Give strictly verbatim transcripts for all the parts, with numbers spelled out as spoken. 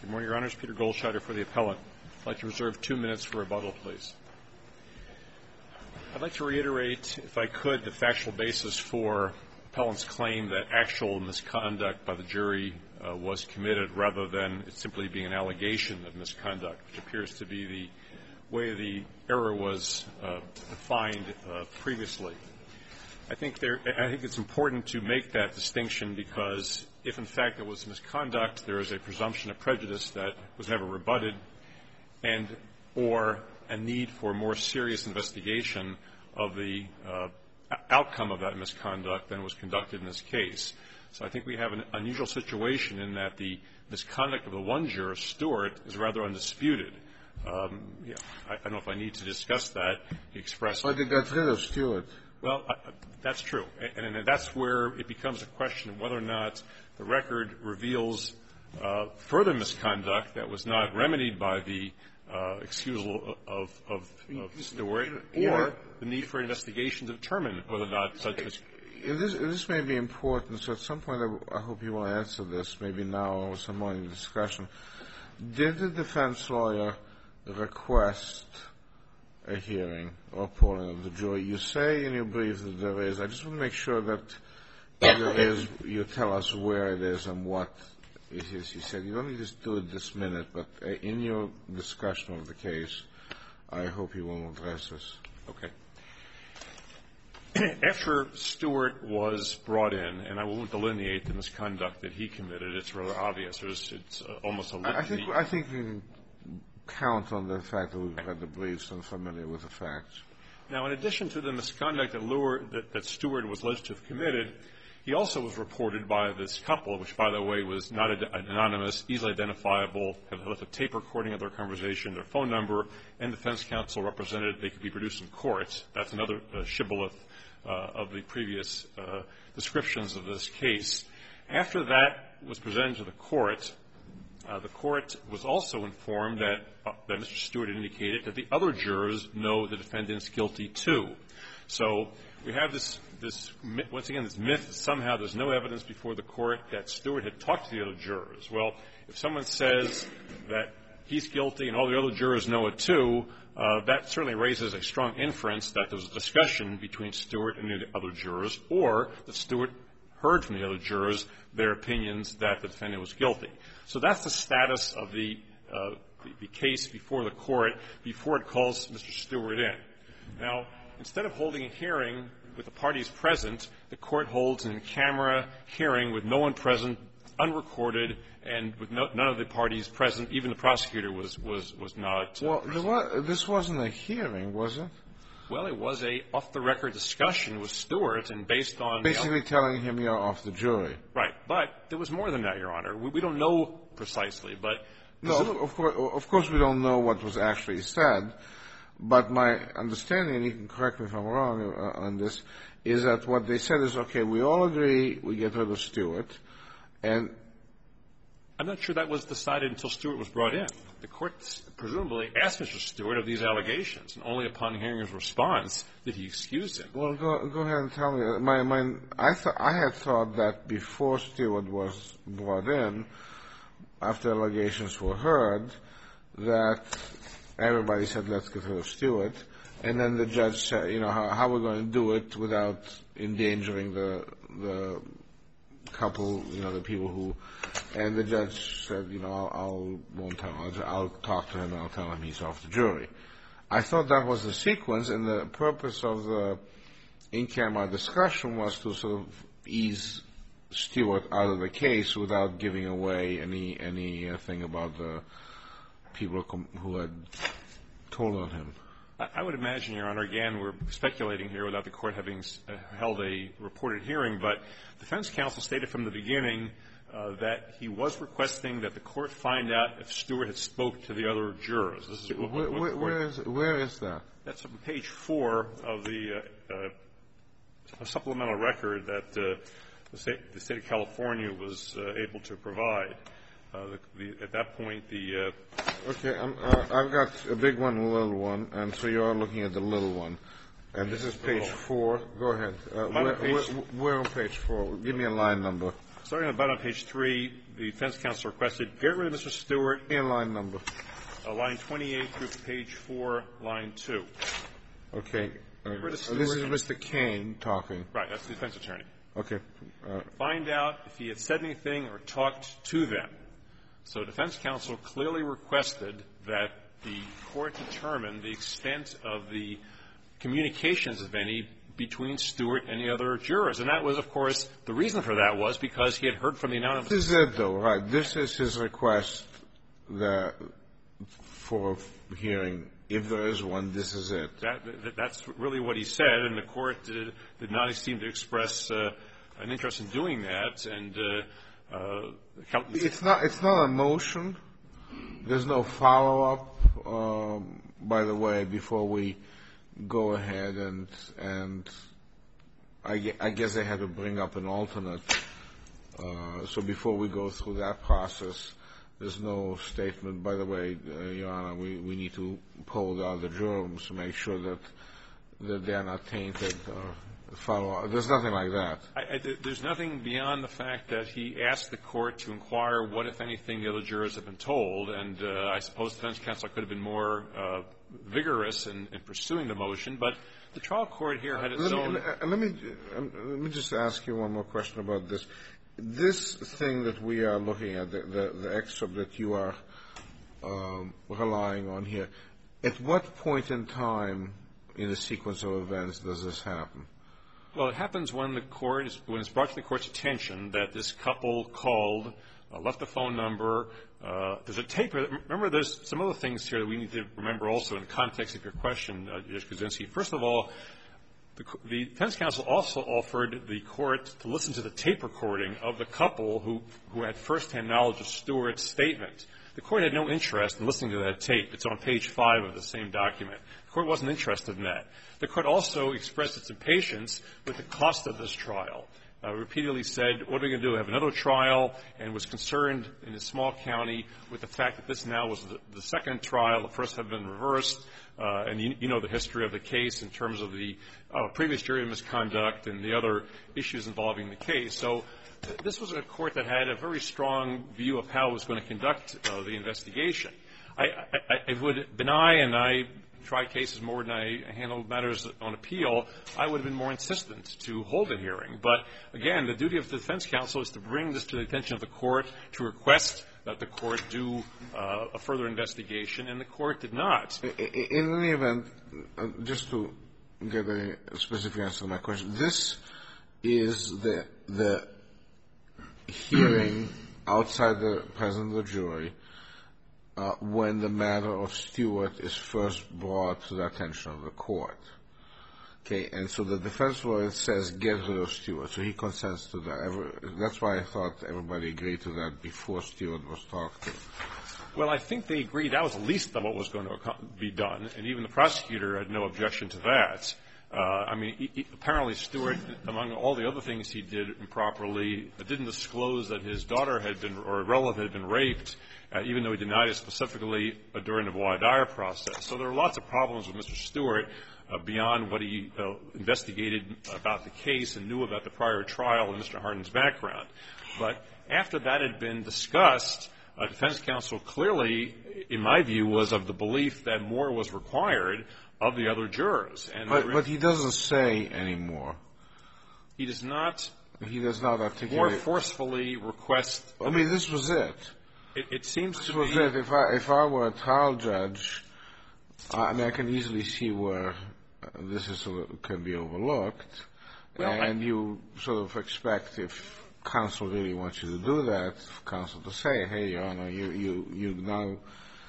Good morning, Your Honors. Peter Goldscheider for the appellant. I'd like to reserve two minutes for rebuttal, please. I'd like to reiterate, if I could, the factual basis for appellant's claim that actual misconduct by the jury uh, was committed rather than it simply being an allegation of misconduct, which appears to be the way the error was uh, defined uh, previously. I think there, I think it's important to make that distinction because if, in fact, there was misconduct, there is a presumption of prejudice that was never rebutted and or a need for more serious investigation of the uh, outcome of that misconduct than was conducted in this case. So I think we have an unusual situation in that the misconduct of the one juror, Stewart, is rather undisputed. Um, yeah, I, I don't know if I need to discuss that. He expressed... But they got rid of Stewart. Well, uh, that's true. And, and that's where it becomes a question of whether or not the record reveals uh, further misconduct that was not remedied by the uh, excusal of, of, of Stewart, or the need for investigation to determine whether or not such was. This, this may be important, so at some point I, I hope you will answer this, maybe now or some more in the discussion. Did the defense lawyer request a hearing or polling of the jury? You say in your brief that there is. I just want to make sure that there is, you tell us where it is and what it is. You said you don't need to do it this minute, but in your discussion of the case, I hope you will address this. Okay. After Stewart was brought in, and I won't delineate the misconduct that he committed, it's rather obvious. There's, it's uh, almost a litany. I think, I think we can count on the fact that we've read the briefs and familiar with the facts. Now, in addition to the misconduct that, Lure, that, that Stewart was alleged to have committed, he also was reported by this couple, which, by the way, was not ad- anonymous, easily identifiable, had left a tape recording of their conversation, their phone number, and defense counsel represented they could be produced in court. That's another uh, shibboleth uh, of the previous uh, descriptions of this case. After that was presented to the court, Uh, the court was also informed that, uh, that Mister Stewart indicated that the other jurors know the defendant's guilty, too. So we have this, this, once again, this myth that somehow there's no evidence before the court that Stewart had talked to the other jurors. Well, if someone says that he's guilty and all the other jurors know it, too, uh, that certainly raises a strong inference that there was a discussion between Stewart and the other jurors, or that Stewart heard from the other jurors their opinions that the defendant was guilty. So that's the status of the, uh, the, the case before the court before it calls Mister Stewart in. Now, instead of holding a hearing with the parties present, the court holds an in-camera hearing with no one present, unrecorded, and with no, none of the parties present. Even the prosecutor was was was not. Uh, well, there was, this wasn't a hearing, was it? Well, it was a off-the-record discussion with Stewart, and based on basically the, telling him you're off the jury. Right, but there was more than that, Your Honor. We, we don't know precisely, but no, of, of course, of course, we don't know what was actually said. But my understanding, and you can correct me if I'm wrong uh, on this, is that what they said is, okay, we all agree we get rid of Stewart, and I'm not sure that was decided until Stewart was brought in. The court presumably asked Mister Stewart of these allegations, and only upon hearing his response did he excuse him. Well, go, go ahead and tell me. My, my, I, th- I had thought that before Stewart was brought in, after allegations were heard, that everybody said, let's get rid of Stewart, and then the judge said, you know, how, how we're going to do it without endangering the the couple, you know, the people who, and the judge said, you know, I'll, I'll won't tell him. I'll, I'll talk to him and I'll tell him he's off the jury. I thought that was the sequence, and the purpose of the in-camera discussion was to sort of ease Stewart out of the case without giving away any any uh, thing about the people com- who had told on him. I would imagine, Your Honor, again, we're speculating here without the court having uh, held a reported hearing, but defense counsel stated from the beginning uh, that he was requesting that the court find out if Stewart had spoke to the other jurors. This is what, where, what where, where, is, where is that? That's on page four of the uh, uh, supplemental record that uh, the, state, the state of California was uh, able to provide. Uh, the, the, at that point, the uh, okay, I'm, uh, I've got a big one and a little one, and so you're looking at the little one. And this is page four. Go ahead. Uh, where, page, where, where on page four? Give me a line number. Starting about on page three, the defense counsel requested, get rid of Mister Stewart. In line number. Uh, line twenty-eight through page four, line two. Okay. Uh, Get rid of this is Stewart. Mister Kane talking. Right, that's the defense attorney. Okay. Uh, Find out if he had said anything or talked to them. So defense counsel clearly requested that the court determine the extent of the communications, if any, between Stewart and the other jurors. And that was, of course, the reason for that was because he had heard from the anonymous. This is it, though, right? This is his request that for hearing. If there is one, this is it. That, that, that's really what he said, and the court did, did not seem to express uh, an interest in doing that. And uh, uh, it's not. It's not a motion. There's no follow-up. Um, by the way, before we go ahead and and I, I guess they had to bring up an alternate. Uh, so before we go through that process, there's no statement. By the way, uh, Your Honor, we, we need to poll the other jurors to make sure that that they are not tainted or follow up. There's nothing like that. I, I, there's nothing beyond the fact that he asked the court to inquire what, if anything, the other jurors have been told. And uh, I suppose the defense counsel could have been more uh, vigorous in, in pursuing the motion. But the trial court here had its let own. Me, let, me, um, let me just ask you one more question about this. This thing that we are looking at, the, the, the excerpt that you are um, relying on here, at what point in time in the sequence of events does this happen? Well, it happens when the court is, when it's brought to the court's attention that this couple called, uh, left the phone number. Uh, there's a tape. Remember, there's some other things here that we need to remember also in the context of your question, uh, Judge Kuczynski. First of all, the, the defense counsel also offered the court to listen to the tape recording of the couple who, who had firsthand knowledge of Stewart's statement. The court had no interest in listening to that tape. It's on page five of the same document. The court wasn't interested in that. The court also expressed its impatience with the cost of this trial. Uh, repeatedly said, what are we going to do, have another trial, and was concerned in a small county with the fact that this now was the, the second trial. The first had been reversed, uh, and you, you know the history of the case in terms of the uh, previous jury misconduct and the other issues involving the case. So th- this was a court that had a very strong view of how it was going to conduct uh, the investigation. I, I, I would deny, and I try cases more than I handle matters on appeal, I would have been more insistent to hold a hearing. But, again, the duty of the defense counsel is to bring this to the attention of the court, to request that the court do uh, a further investigation, and the court did not. In any event, uh, just to get a specific answer to my question, this is the, the hearing outside the presence of the jury Uh, when the matter of Stewart is first brought to the attention of the court. Okay, and so the defense lawyer says, get rid of Stewart, so he consents to that. Every, that's why I thought everybody agreed to that before Stewart was talked to. Well, I think they agreed that was the least of what was going to be done, and even the prosecutor had no objection to that. Uh, I mean, he, he, apparently Stewart, among all the other things he did improperly, didn't disclose that his daughter had been, or a relative had been raped, uh, even though he denied it specifically uh, during the voir dire process. So there are lots of problems with Mister Stewart uh, beyond what he uh, investigated about the case and knew about the prior trial and Mister Hardin's background. But after that had been discussed, uh, defense counsel clearly, in my view, was of the belief that more was required of the other jurors. And but, but he doesn't say anymore. He does not. He does not articulate. More forcefully request. I mean, this was it. It, it seems this to was be. It. If I if I were a trial judge, I mean, I can easily see where this is can be overlooked, Well, and I, you sort of expect if counsel really wants you to do that, counsel to say, hey, Your Honor, you you you now.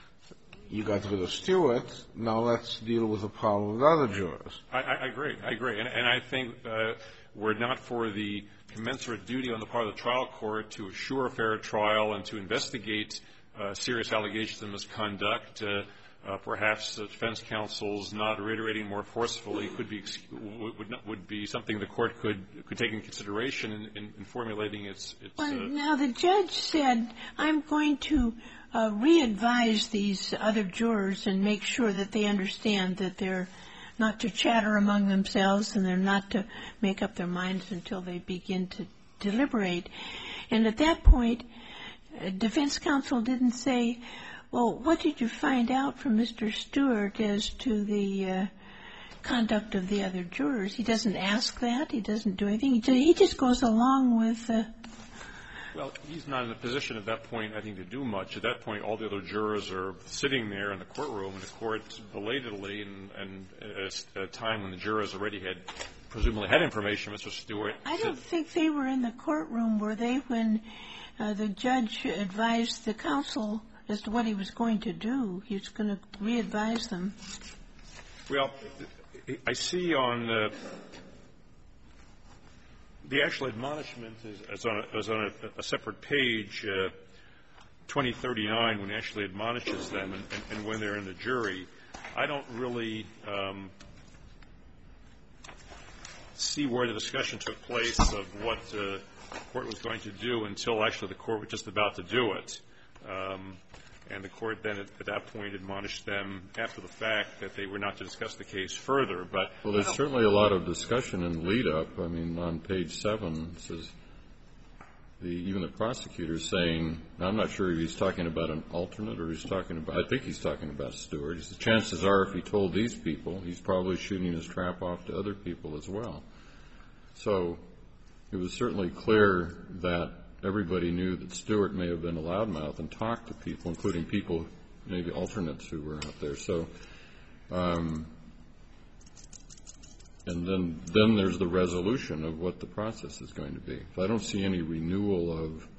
You got rid of Stewart. Now let's deal with the problem with other jurors. I, I agree. I agree. And, and I think uh, were it not for the commensurate duty on the part of the trial court to assure a fair trial and to investigate uh, serious allegations of misconduct, uh, uh, perhaps the defense counsel's not reiterating more forcefully could be would not, would be something the court could could take in consideration in, in, in formulating its. its well, uh, now the judge said, "I'm going to." Uh, re-advise these other jurors and make sure that they understand that they're not to chatter among themselves and they're not to make up their minds until they begin to deliberate. And at that point, uh, defense counsel didn't say, well, what did you find out from Mister Stewart as to the uh, conduct of the other jurors? He doesn't ask that. He doesn't do anything. He just goes along with uh, Well, he's not in a position at that point, I think, to do much. At that point, all the other jurors are sitting there in the courtroom, and the court belatedly, and, and at a time when the jurors already had presumably had information, Mister Stewart. I don't think they were in the courtroom, were they, when uh, the judge advised the counsel as to what he was going to do? He was going to re-advise them. Well, I see on uh, the actual admonishment is, is on, a, is on a, a separate page, uh, twenty thirty-nine, when he actually admonishes them and, and, and when they're in the jury. I don't really um, see where the discussion took place of what uh, the court was going to do until actually the court was just about to do it. Um, and the court then at, at that point admonished them after the fact that they were not to discuss the case further. But well, there's certainly a lot of discussion in lead-up. I mean, on page seven, it says the, even the prosecutor saying, I'm not sure if he's talking about an alternate or he's talking about, I think he's talking about Stewart. He says, chances are if he told these people, he's probably shooting his trap off to other people as well. So it was certainly clear that everybody knew that Stewart may have been a loudmouth and talked to people, including people, maybe alternates who were out there. So, um, and then then there's the resolution of what the process is going to be. So I don't see any renewal of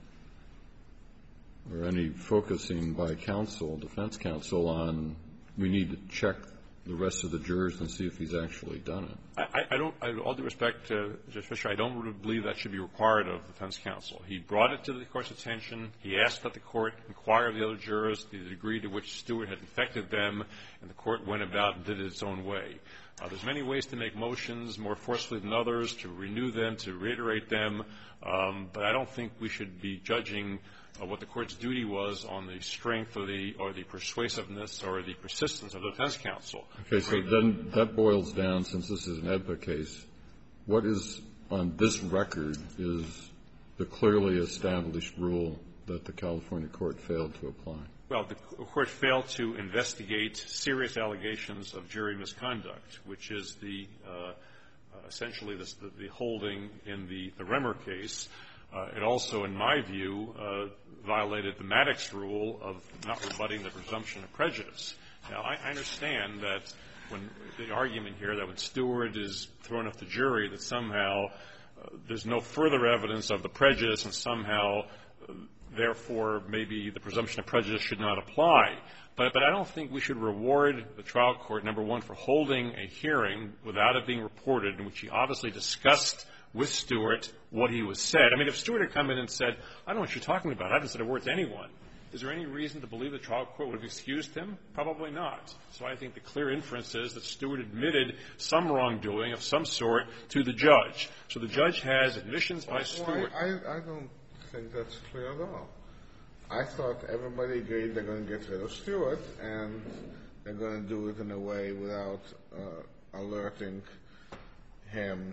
or any focusing by counsel, defense counsel, on we need to check the rest of the jurors and see if he's actually done it. I, I don't, I, all due respect to Judge Fischer, I don't really believe that should be required of defense counsel. He brought it to the court's attention. He asked that the court inquire of the other jurors the degree to which Stewart had infected them, and the court went about and did it its own way. Uh, there's many ways to make motions more forcefully than others, to renew them, to reiterate them, um, but I don't think we should be judging Uh, what the court's duty was on the strength or the or the persuasiveness or the persistence of the defense counsel. Okay, so then that boils down, since this is an E D P A case, what is on this record is the clearly established rule that the California court failed to apply? Well, the court failed to investigate serious allegations of jury misconduct, which is the uh, uh, essentially the, the holding in the, the Remmer case. Uh, it also, in my view, uh, violated the Maddox rule of not rebutting the presumption of prejudice. Now, I, I understand that when the argument here that when Stewart is thrown off the jury that somehow uh, there's no further evidence of the prejudice and somehow, uh, therefore, maybe the presumption of prejudice should not apply. But, but I don't think we should reward the trial court, number one, for holding a hearing without it being reported in which he obviously discussed with Stewart what he was said. I mean, if Stewart had come in and said, I don't know what you're talking about, I haven't said a word to anyone, is there any reason to believe the trial court would have excused him? Probably not. So I think the clear inference is that Stewart admitted some wrongdoing of some sort to the judge. So the judge has admissions by Stewart. Well, I, I don't think that's clear at all. I thought everybody agreed they're going to get rid of Stewart, and they're going to do it in a way without uh, alerting him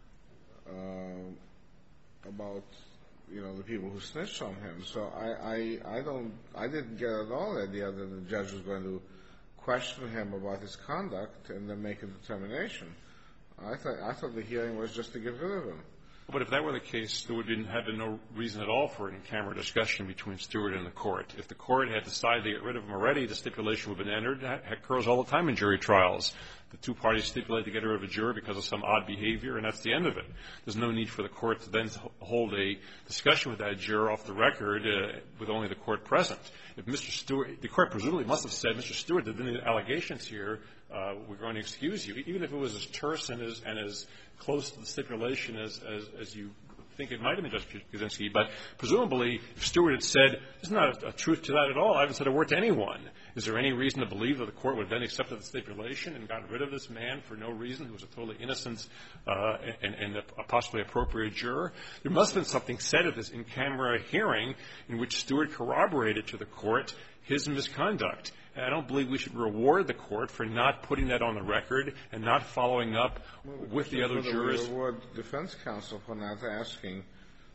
Uh, about, you know, the people who snitched on him. So I, I, I don't, I didn't get at all the idea that the judge was going to question him about his conduct and then make a determination. I thought, I thought the hearing was just to get rid of him. But if that were the case, there would have been, had been no reason at all for an in-camera discussion between Stewart and the court. If the court had decided to get rid of him already, the stipulation would have been entered. That occurs all the time in jury trials. The two parties stipulate to get rid of a juror because of some odd behavior, and that's the end of it. There's no need for the court to then hold a discussion with that juror off the record uh, with only the court present. If Mister Stewart, the court presumably must have said, Mister Stewart, there have been allegations here, uh, we're going to excuse you, even if it was as terse and as, and as close to the stipulation as, as, as you think it might have been, Justice Kuczynski. But presumably, if Stewart had said, there's not a, a truth to that at all, I haven't said a word to anyone, is there any reason to believe that the court would have then accepted the stipulation and gotten rid of this man for no reason, who was a totally innocent uh, and, and a, a possibly appropriate juror? There must have been something said at this in-camera hearing in which Stewart corroborated to the court his misconduct. And I don't believe we should reward the court for not putting that on the record and not following up well, with the other jurors. We reward defense counsel for not asking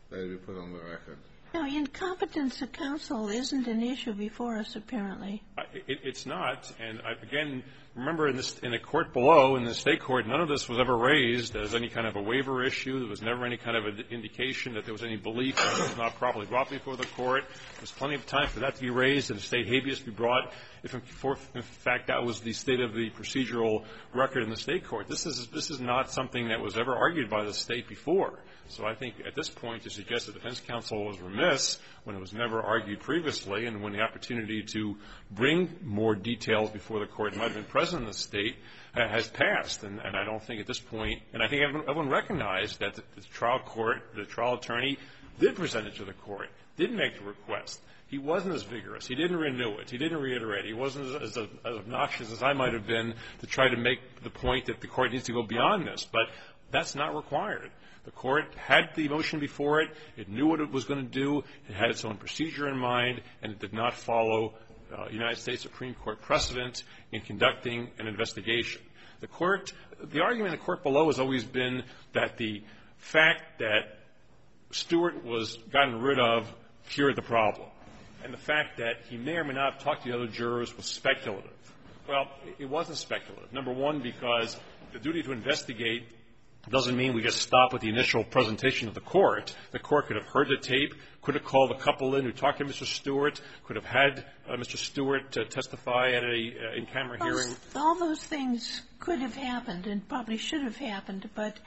that it be put on the record. Now, incompetence of counsel isn't an issue before us, apparently. It, it's not. And I, again, remember in, this, in the court below, in the state court, none of this was ever raised as any kind of a waiver issue. There was never any kind of an indication that there was any belief that it was not properly brought before the court. There was plenty of time for that to be raised and the state habeas be brought. If, in, for, in fact, that was the state of the procedural record in the state court. This is, this is not something that was ever argued by the state before. So I think at this point to suggest that the defense counsel was remiss when it was never argued previously and when the opportunity to bring more details before the court might have been present in the state uh, has passed. And, and I don't think at this point, and I think everyone, everyone recognized that the, the trial court, the trial attorney did present it to the court, did make the request. He wasn't as vigorous. He didn't renew it. He didn't reiterate. He wasn't as, as, as obnoxious as I might have been to try to make the point that the court needs to go beyond this. But that's not required. The court had the motion before it. It knew what it was going to do. It had its own procedure in mind, and it did not follow uh, United States Supreme Court precedent in conducting an investigation. The court, the argument in the court below has always been that the fact that Stewart was gotten rid of cured the problem, and the fact that he may or may not have talked to the other jurors was speculative. Well, it wasn't speculative. Number one, because the duty to investigate doesn't mean we just stop with the initial presentation of the court. The court could have heard the tape, could have called a couple in who talked to Mister Stewart, could have had uh, Mister Stewart uh, testify at a uh, in-camera hearing. All those things could have happened and probably should have happened, but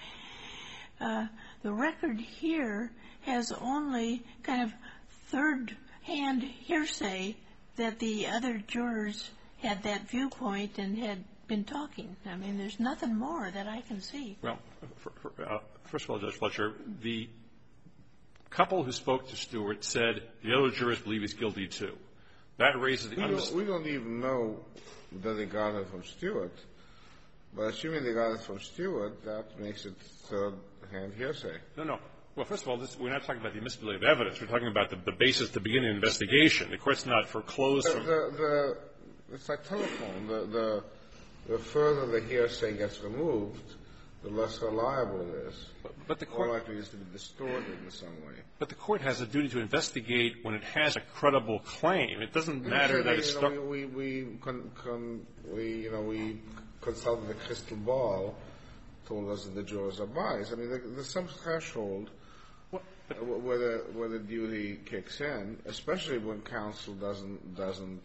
uh, the record here has only kind of third-hand hearsay that the other jurors had that viewpoint and had been talking. I mean, there's nothing more that I can see. Well, for, for, uh, first of all, Judge Fletcher, the couple who spoke to Stewart said the other jurors believe he's guilty, too. That raises the... We don't, we don't even know that they got it from Stewart. But assuming they got it from Stewart, that makes it third-hand hearsay. No, no. Well, first of all, this, we're not talking about the admissibility of evidence. We're talking about the, the basis to begin an investigation. The court's not foreclosed The, from... the, the, it's like telephone. The, the, the further the hearsay gets removed, the less reliable it is. But, but the court... More likely it is to be distorted in some way. But the court has a duty to investigate when it has a credible claim. It doesn't matter that it's... You know, we, we, we, con, con, we, you know, we consulted the crystal ball, told us that the jurors are biased. I mean, there, there's some threshold what, but, where, the, where the duty kicks in, especially when counsel doesn't, doesn't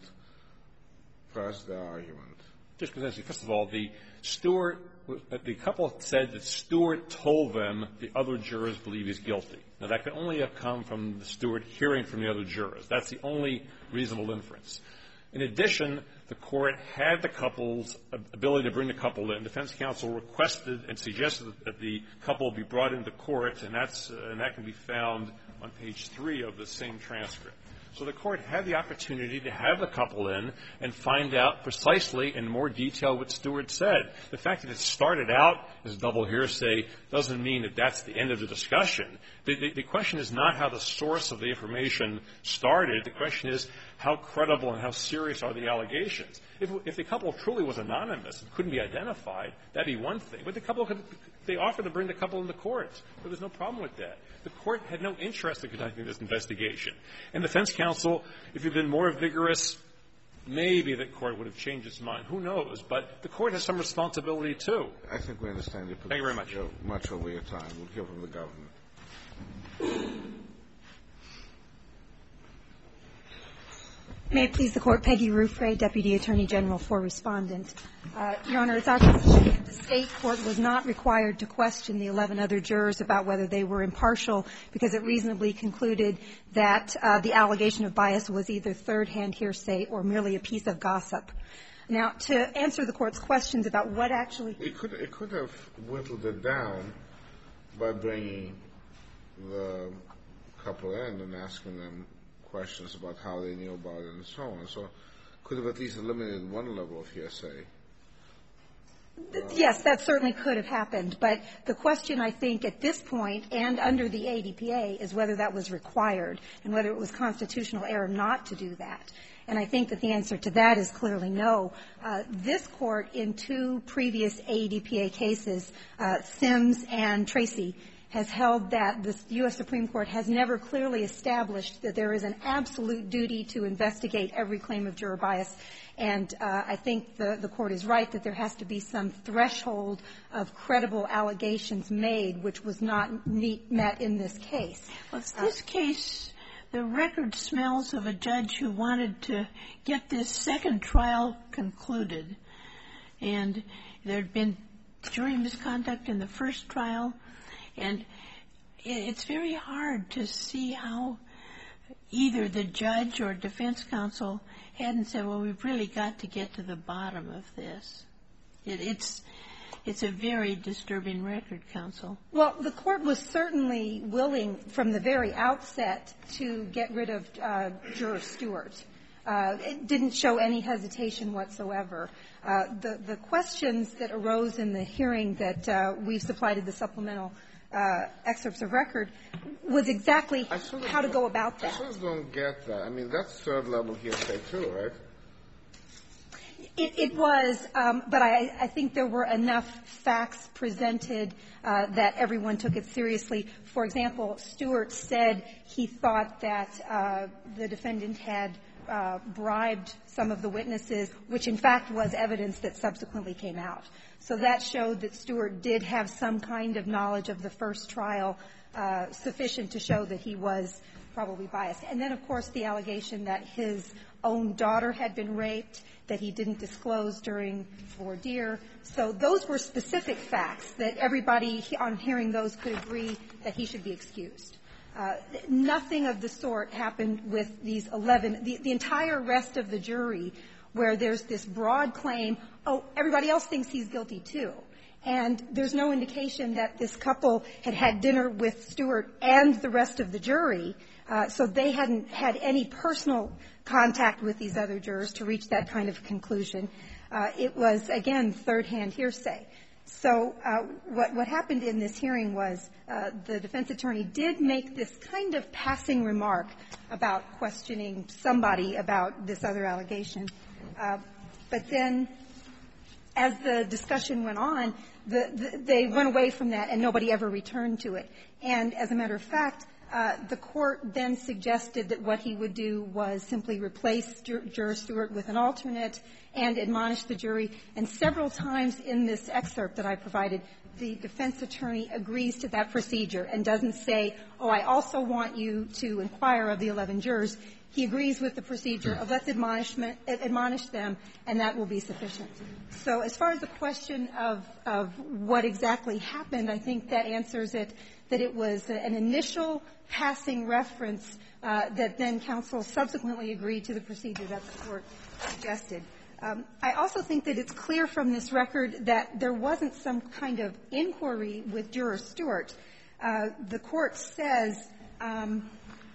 press the argument. Just because, first of all, the Stewart, the couple said that Stewart told them the other jurors believe he's guilty. Now, that could only have come from the Stewart hearing from the other jurors. That's the only reasonable inference. In addition, the court had the couple's ability to bring the couple in. Defense counsel requested and suggested that the couple be brought into court, and that's uh, and that can be found on page three of the same transcript. So the court had the opportunity to have the couple in and find out precisely in more detail what Stewart said. The fact that it started out as double hearsay doesn't mean that that's the end of the discussion. The, the, the question is not how the source of the information started. The question is how credible and how serious are the allegations. If, if the couple truly was anonymous and couldn't be identified, that'd be one thing. But the couple could, they offered to bring the couple into court. There was no problem with that. The court had no interest in conducting this investigation. And defense counsel, if you'd been more vigorous, maybe the court would have changed its mind. Who knows? But the court has some responsibility, too. I think we understand your position. Thank you very much. You're much over your time. We'll hear from the government. May it please the Court, Peggy Ruffray, Deputy Attorney General for Respondent. Uh, Your Honor, it's our position that the State court was not required to question the eleven other jurors about whether they were impartial because it reasonably concluded that uh, the allegation of bias was either third-hand hearsay or merely a piece of gossip. Now, to answer the Court's questions about what actually... It could, it could have whittled it down by bringing the couple in and asking them questions about how they knew about it and so on. So could have at least eliminated one level of hearsay. Uh, yes, that certainly could have happened. But the question, I think, at this point and under the A D P A is whether that was required and whether it was constitutional error not to do that. And I think that the answer to that is clearly no. Uh, this Court, in two previous A D P A cases, uh, Sims and Tracy, has held that the U S Supreme Court has never clearly established that there is an absolute duty to investigate every claim of juror bias. And uh, I think the, the Court is right that there has to be some threshold of credible allegations made, which was not meet, met in this case. Well, this uh, case, the record smells of a judge who wanted to get this second trial concluded. And there had been jury misconduct in the first trial. And it's very hard to see how either the judge or defense counsel hadn't said, well, we've really got to get to the bottom of this. It, it's it's a very disturbing record, counsel. Well, the Court was certainly willing from the very outset to get rid of uh, Juror Stewart. Uh, it didn't show any hesitation whatsoever. Uh, the, the questions that arose in the hearing that uh, we've supplied in the supplemental uh, excerpts of record was exactly how to go about that. I sort of don't get that. I mean, that's third level hearsay too, right? It, it was, um, but I, I think there were enough facts presented uh, that everyone took it seriously. For example, Stewart said he thought that uh, the defendant had uh, bribed some of the witnesses, which in fact was evidence that subsequently came out. So that showed that Stewart did have some kind of knowledge of the first trial uh, sufficient to show that he was probably biased. And then, of course, the allegation that his own daughter had been raped, that he didn't disclose during voir dire. So those were specific facts that everybody on hearing those could agree that he should be excused. Uh, nothing of the sort happened with these eleven. The, the entire rest of the jury, where there's this broad claim, oh, everybody else thinks he's guilty too. And there's no indication that this couple had had dinner with Stewart and the rest of the jury, uh, so they hadn't had any personal contact with these other jurors to reach that kind of conclusion. Uh, it was, again, third-hand hearsay. So uh, what, what happened in this hearing was uh, the defense attorney did make this kind of passing remark about questioning somebody about this other allegation. Uh, but then, as the discussion went on, the, the, they went away from that and nobody ever returned to it. And as a matter of fact, uh, the court then suggested that what he would do was simply replace Jur- Juror Stewart with an alternate and admonish the jury. And several times in this excerpt that I provided, the defense attorney agrees to that procedure and doesn't say, oh, I also want you to inquire of the eleven jurors. He agrees with the procedure of let's admonishment, admonish them, and that will be sufficient. So as far as the question of, of what exactly happened, I think that answers it, that it was an initial passing reference uh, that then counsel subsequently agreed to the procedure that the court suggested. Um, I also think that it's clear from this record that there wasn't some kind of inquiry with Juror Stewart. Uh, the court says, um,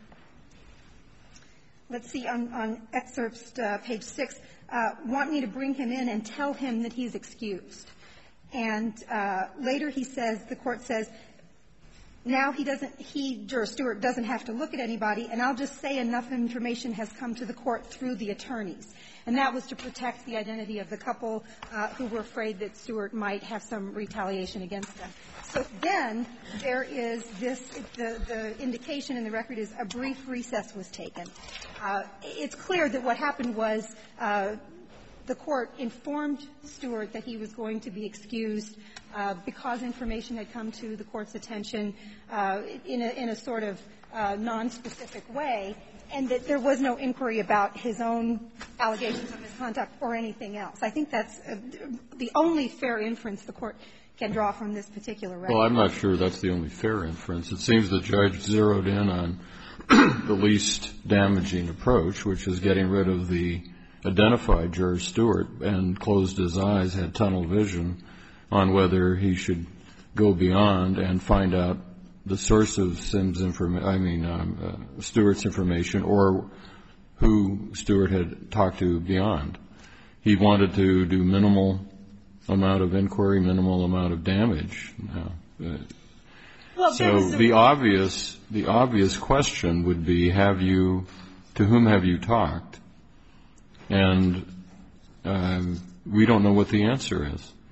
let's see, on, on excerpts, uh, page six, uh, want me to bring him in and tell him that he's excused. And uh, later he says, the court says, now he doesn't, he, Juror Stewart, doesn't have to look at anybody, and I'll just say enough information has come to the court through the attorneys. And that was to protect the identity of the couple uh, who were afraid that Stewart might have some retaliation against them. So then there is this, the, the indication in the record is a brief recess was taken. Uh, it's clear that what happened was uh, the court informed Stewart that he was going to be excused uh, because information had come to the court's attention uh, in, a, in a sort of uh, nonspecific way, and that there was no inquiry about his own allegations of misconduct or anything else. I think that's uh, the only fair inference the court can draw from this particular record. Well, I'm not sure that's the only fair inference. It seems the judge zeroed in on the least damaging approach, which is getting rid of the identified Juror Stewart, and closed his eyes, had tunnel vision on whether he should go beyond and find out the source of Sims' information, I mean, um, uh, Stewart's information, or who Stewart had talked to beyond. He wanted to do minimal amount of inquiry, minimal amount of damage. Uh, uh, well, so the obvious, the obvious question would be, have you, to whom have you talked? And um, we don't know what the answer is.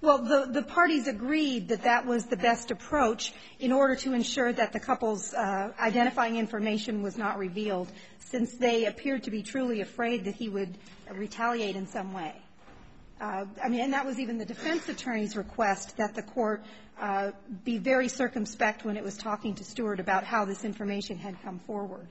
Well, the, the parties agreed that that was the best approach in order to ensure that the couple's uh, identifying information was not revealed, since they appeared to be truly afraid that he would retaliate in some way. Uh, I mean, and that was even the defense attorney's request that the court uh, be very circumspect when it was talking to Stewart about how this information had come forward.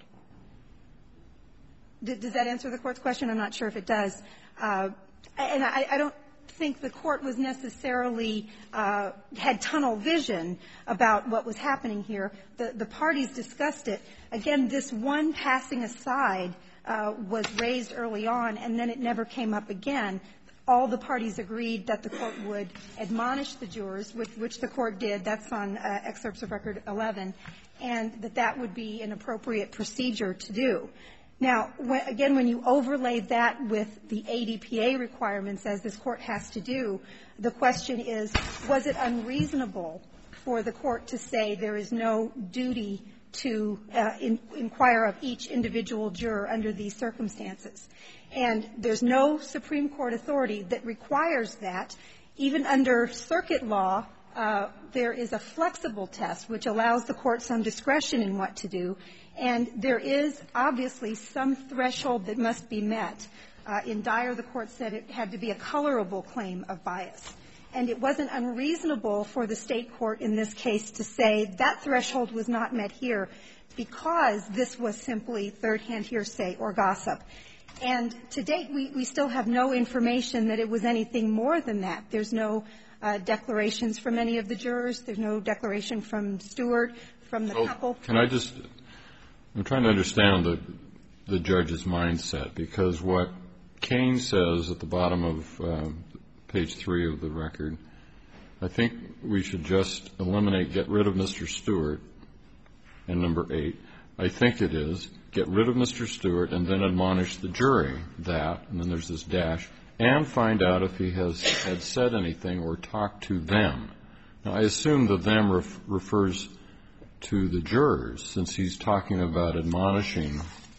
D- does that answer the court's question? I'm not sure if it does. Uh, and I, I don't think the court was necessarily uh, had tunnel vision about what was happening here. The, the parties discussed it. Again, this one passing aside uh, was raised early on, and then it never came up again. All the parties agreed that the court would admonish the jurors, which, which the court did. That's on uh, excerpts of Record eleven, and that that would be an appropriate procedure to do. Now, when, again, when you overlay that with the A D P A requirements, as this court has to do, the question is, was it unreasonable for the court to say there is no duty to uh, in, inquire of each individual juror under these circumstances? And there's no Supreme Court authority that requires that. Even under circuit law, uh, there is a flexible test which allows the court some discretion in what to do. And there is obviously some threshold that must be met. Uh, in Dyer, the court said it had to be a colorable claim of bias. And it wasn't unreasonable for the state court in this case to say that threshold was not met here because this was simply third-hand hearsay or gossip. And to date, we, we still have no information that it was anything more than that. There's no uh, declarations from any of the jurors. There's no declaration from Stewart, from the well, couple. Can I just – I'm trying to understand the, the judge's mindset, because what Kane says at the bottom of uh, page three of the record, I think we should just eliminate, get rid of Mister Stewart, and number eight. I think it is, get rid of Mister Stewart and then admonish the jury that, and then there's this dash, and find out if he has had said anything or talked to them. Now, I assume the them ref, refers to the jurors, since he's talking about admonishing.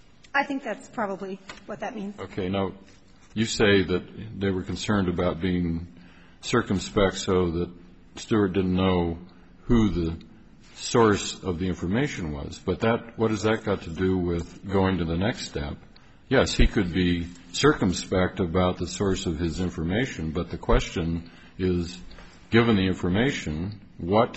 I think that's probably what that means. Okay. Now, you say that they were concerned about being circumspect so that Stewart didn't know who the source of the information was. But that, what has that got to do with going to the next step? Yes, he could be circumspect about the source of his information, but the question is, given the information, what,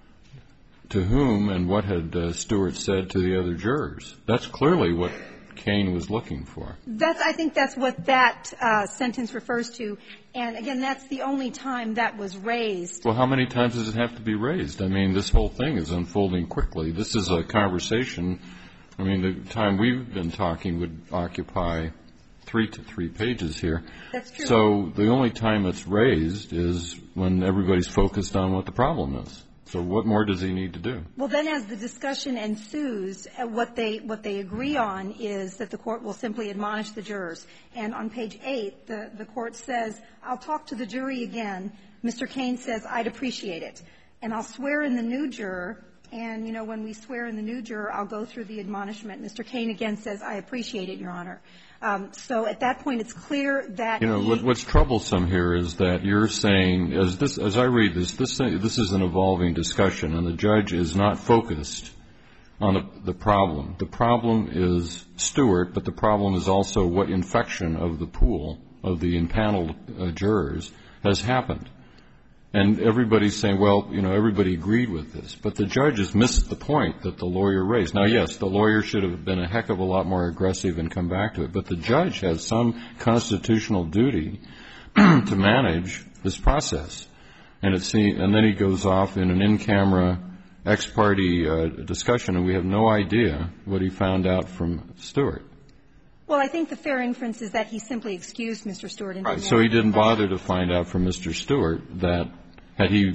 to whom, and what had uh, Stewart said to the other jurors? That's clearly what Kane was looking for. That's, I think that's what that uh, sentence refers to. And again, that's the only time that was raised. Well, how many times does it have to be raised? I mean, this whole thing is unfolding quickly. This is a conversation. I mean, the time we've been talking would occupy three to three pages here. That's true. So the only time it's raised is when everybody's focused on what the problem is. So what more does he need to do? Well, then as the discussion ensues, uh, what they what they agree on is that the court will simply admonish the jurors. And on page eight, the, the court says, I'll talk to the jury again. Mister Kane says, I'd appreciate it. And I'll swear in the new juror. And, you know, when we swear in the new juror, I'll go through the admonishment. Mister Kane again says, I appreciate it, Your Honor. Um, so at that point, it's clear that you know he, what, what's troublesome here is that you're saying, as this, as I read this, this, this is an evolving discussion, and the judge is not focused on the, the problem. The problem is Stewart, but the problem is also what infection of the pool of the impaneled uh, jurors has happened. And everybody's saying, well, you know, everybody agreed with this. But the judge has missed the point that the lawyer raised. Now, yes, the lawyer should have been a heck of a lot more aggressive and come back to it. But the judge has some constitutional duty to manage this process. And, it seems, and then he goes off in an in-camera ex-party uh, discussion, and we have no idea what he found out from Stewart. Well, I think the fair inference is that he simply excused Mister Stewart. And right, so he didn't bother to find out from Mister Stewart that had he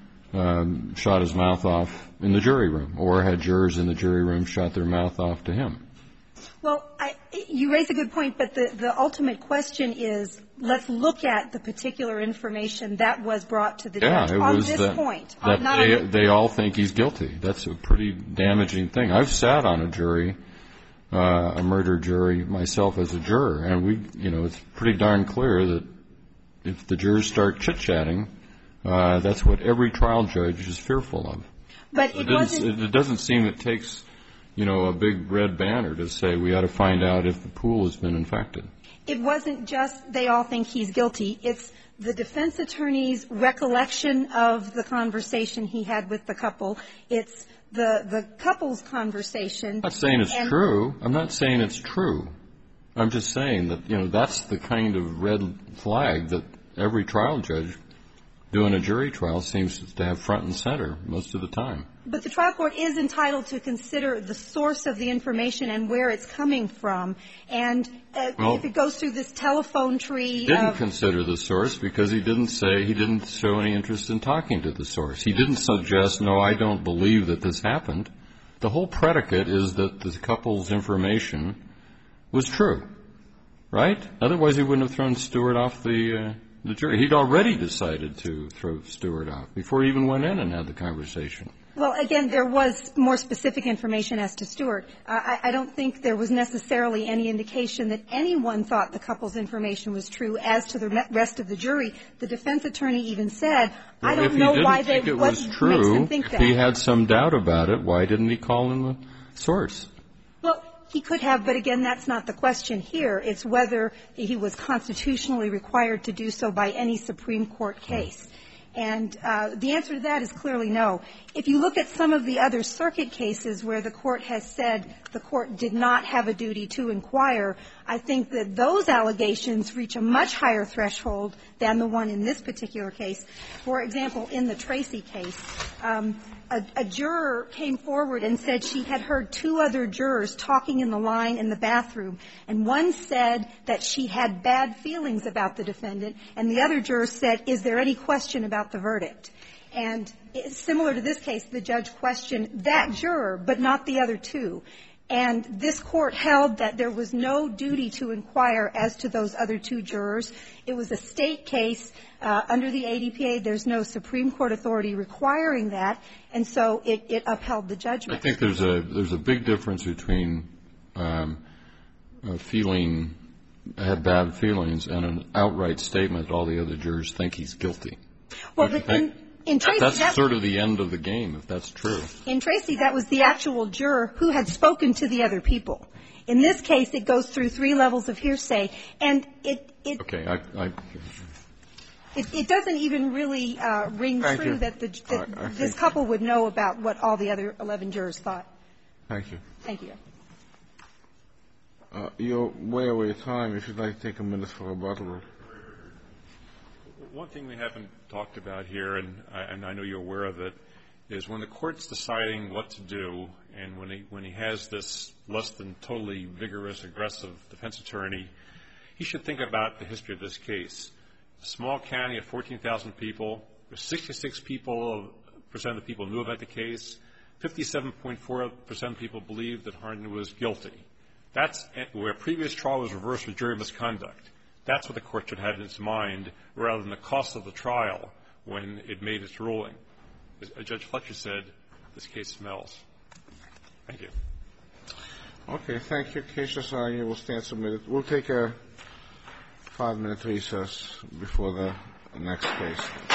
um, shot his mouth off in the jury room, or had jurors in the jury room shot their mouth off to him. Well, I, you raise a good point, but the, the ultimate question is, let's look at the particular information that was brought to the yeah, judge it on was this that, point. That not they, on the, they all think he's guilty. That's a pretty damaging thing. I've sat on a jury, uh, a murder jury, myself as a juror, and we, you know, it's pretty darn clear that if the jurors start chit-chatting, Uh, that's what every trial judge is fearful of. But it, it, wasn't, it doesn't seem it takes, you know, a big red banner to say we ought to find out if the pool has been infected. It wasn't just they all think he's guilty. It's the defense attorney's recollection of the conversation he had with the couple. It's the the couple's conversation. I'm not saying it's true. I'm not saying it's true. I'm just saying that, you know, that's the kind of red flag that every trial judge doing a jury trial seems to have front and center most of the time. But the trial court is entitled to consider the source of the information and where it's coming from. And uh, well, if it goes through this telephone tree, he didn't of consider the source because he didn't say he didn't show any interest in talking to the source. He didn't suggest, no, I don't believe that this happened. The whole predicate is that the couple's information was true, right? Otherwise, he wouldn't have thrown Stewart off the uh, the jury. He'd already decided to throw Stewart off before he even went in and had the conversation. Well, again, there was more specific information as to Stewart. Uh, I, I don't think there was necessarily any indication that anyone thought the couple's information was true. As to the rest of the jury, the defense attorney even said, well, I don't know why they, think it what was makes true, them think that. If he had some doubt about it, why didn't he call in the source? Well, he could have, but again, that's not the question here. It's whether he was constitutionally required to do so by any Supreme Court case. And uh, the answer to that is clearly no. If you look at some of the other circuit cases where the court has said the court did not have a duty to inquire, I think that those allegations reach a much higher threshold than the one in this particular case. For example, in the Tracy case, um, a, a juror came forward and said she had heard two other jurors talking in the line in the bathroom, and one said that she had bad feelings about the defendant, and the other juror said, is there any question about the verdict? And it's similar to this case, the judge questioned that juror, but not the other two. And this court held that there was no duty to inquire as to those other two jurors. It was a state case. Uh, under the A D P A, there's no Supreme Court authority requiring that, and so it, it upheld the judgment. I think there's a there's a big difference between um, a feeling, had bad feelings, and an outright statement that all the other jurors think he's guilty. Well, but in, in Tracy, that's that, sort of the end of the game, if that's true. In Tracy, that was the actual juror who had spoken to the other people. In this case, it goes through three levels of hearsay, and it it okay. I, I, it, it doesn't even really uh, ring Thank true you. that, the, that I, I this couple would know about what all the other eleven jurors thought. Thank you. Thank you. Uh, you're way over time. If you'd like to take a minute for rebuttal. One thing we haven't talked about here, and I, and I know you're aware of it, is when the court's deciding what to do, and when he when he has this less than totally vigorous, aggressive defense attorney, he should think about the history of this case. A small county of fourteen thousand people, sixty-six people percent of the people knew about the case. fifty-seven point four percent of people believed that Harden was guilty. That's where a previous trial was reversed for jury misconduct. That's what the court should have in its mind, rather than the cost of the trial when it made its ruling. As Judge Fletcher said, this case smells. Thank you. Okay, thank you. Case is argued. We'll stand submitted. We'll take a five-minute recess before the next case.